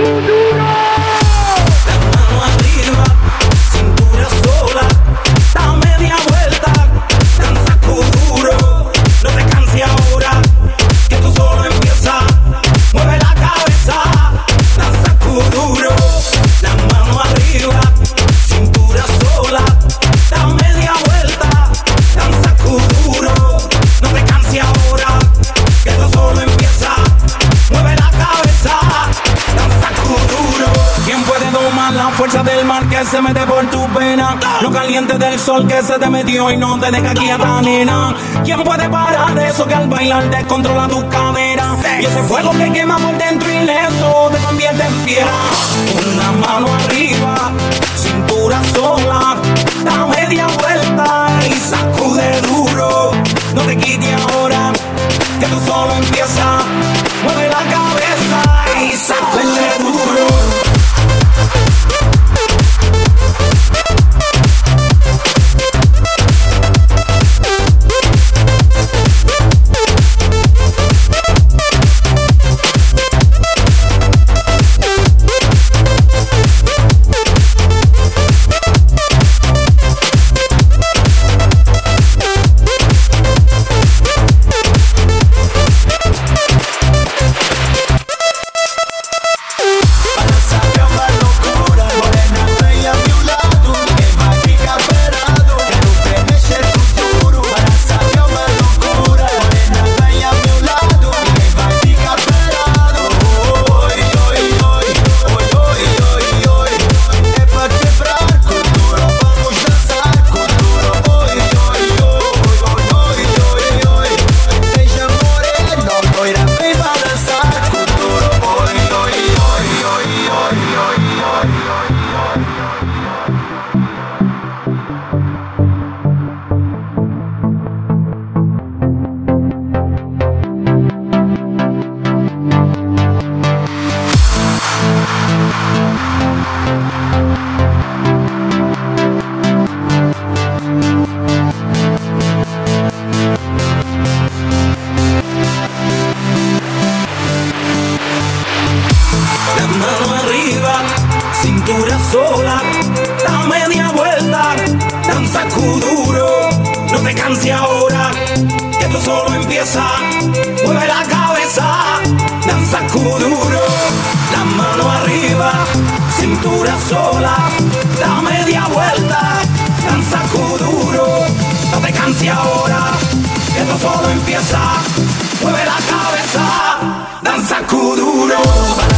Se mete por tu pena, lo caliente del sol que se te metió y no te deja quieta, nena. ¿Quién puede parar eso que al bailar descontrola tu cadera? Y ese fuego que quema por dentro y lento te convierte en fiera. Con la mano arriba, cintura sola, da media vuelta y sacude duro. No te quites ahora, que tú solo empieza. Mueve la cabeza y sacude duro. Cintura sola, da media vuelta, danza duro, no te canses ahora, que esto solo empieza. Mueve la cabeza, danza duro, la mano arriba, cintura sola, da media vuelta, danza duro, no te canses ahora, que esto solo empieza. Mueve la cabeza, danza duro.